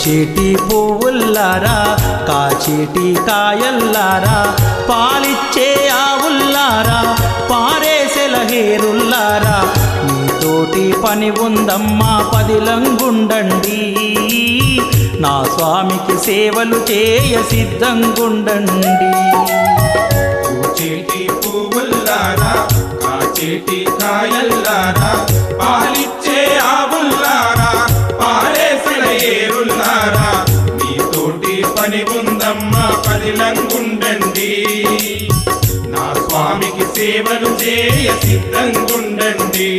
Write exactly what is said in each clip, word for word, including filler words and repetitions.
పూచేటి పువ్వుల్లారా కాచేటి కాయల్లారా పాలిచ్చే ఆవుల్లారా పారేసెల హేరుల్లారా నీతోటి పని ఉందమ్మా పదిలంగుండండి నా స్వామికి సేవలు చేయ సిద్ధంగుండండి పూచేటి పువ్వుల్లారా కాచేటి కాయల్లారా పాలిచ్చే ఆవుల్లారా పారేసిన ఏరుల్లారా నీతోటి పని ఉందమ్మా పదిలంగుండండి నా స్వామికి సేవలు చేయ సిద్ధంగుండండి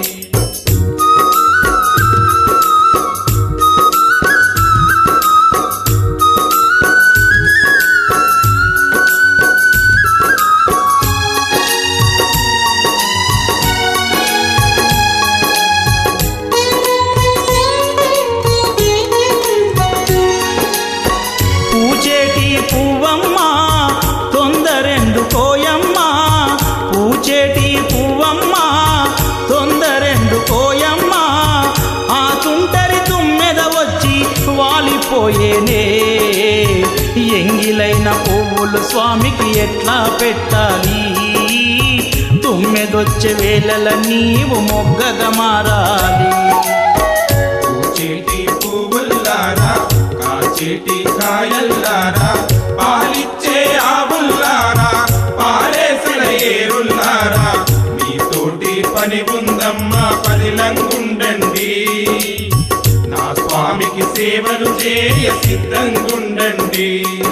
పూచేటి పువ్వమ్మా తొందరెందుకోయమ్మా పూచేటి పువ్వమ్మా తొందరెందుకోయమ్మా ఆ తుంటరి తుమ్మెద వచ్చి వాలిపోయేనే ఎంగిలైన పువ్వులు స్వామికి ఎట్లా పెట్టాలి తుమ్మెదొచ్చే వేళల నీవు మొగ్గగా మారాలి పూచేటి పువ్వుల్లారా కాచేటి కాయల్లారా పాలిచ్చే ఆవుల్లారా పారేసిన ఏరుల్లారా మీతోటి పని ఉందమ్మా పదిలంగుండండి నా స్వామికి సేవలు చేయ సిద్ధంగుండండి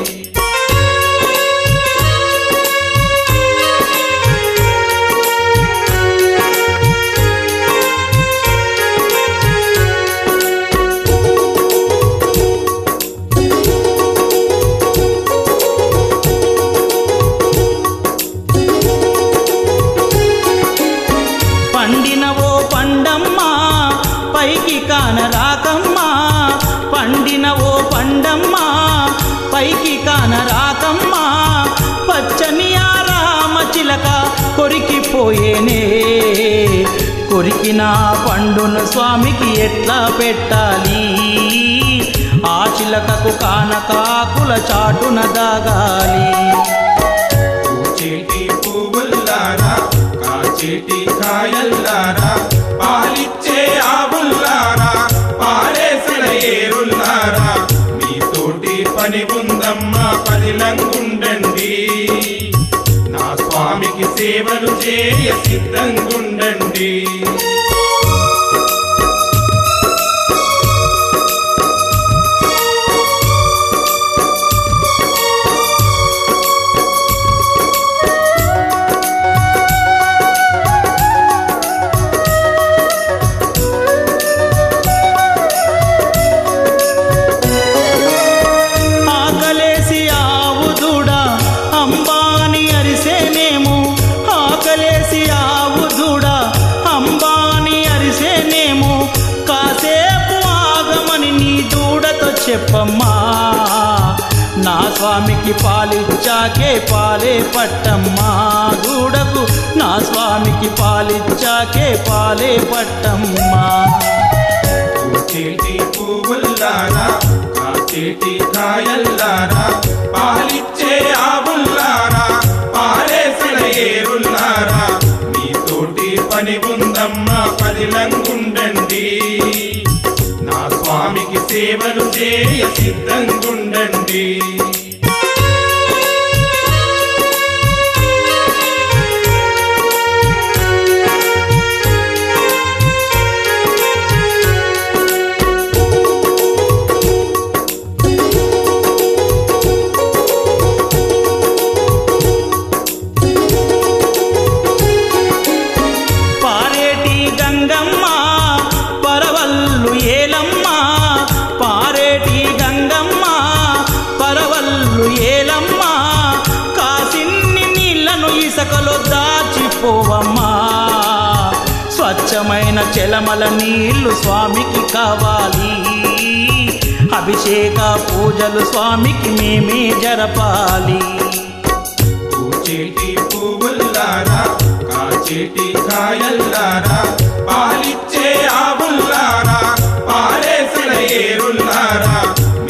పండినవో పండమ్మా పైకి కానరాకమ్మా పండినవో పండమ్మా పైకి కానరాకమ్మా పచ్చని ఆ రామ చిలక కొరికిపోయేనే కొరికిన పండును స్వామికి ఎట్లా పెట్టాలి ఆ చిలకకు కానకాకుల చాటున దాగాలి పూచేటి పువ్వుల్లారా కాచేటి కాయల్లారా పాలిచ్చే ఆవుల్లారా పారేసిన ఏరుల్లారా మీతోటి పని ఉందమ్మా పదిలంగుండండి నా స్వామికి సేవలు చేయ సిద్ధంగుండండి చెప్పమ్మా నా స్వామికి పాలిచ్చాకే పాలే పట్టమ్మా దూడకు నా స్వామికి పాలిచ్చాకే పాలే పట్టమ్మా పూచేటి పువ్వుల్లారా కాచేటి కాయల్లారా పాలిచ్చే ఆవుల్లారా పారేసిన ఏరుల్లారా మీతోటి పని ఉందమ్మా పదిలంగుండండి నా స్వామికి సేవలు చేయ సిద్ధంగుండండి పారేటి గంగమ్మ పరవల్లు ఏలమ్మ పారేటి గంగమ్మ పరవల్లు ఏలమ్మ కాసిన్ని నీళ్లను ఇసకలో దాచిపోవమ్మా స్వచ్ఛమైన చెలమల నీళ్లు స్వామికి కావాలి అభిషేక పూజలు స్వామికి మేమే జరపాలి పూచేటి పువ్వుల్లారా కాచేటి కాయల్లారా పాలిచ్చే ఆవుల్లారా పారేసిన ఏరుల్లారా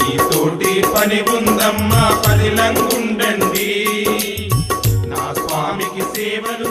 పదమ్మ పదిలంగుండండి నా స్వామికి సేవలు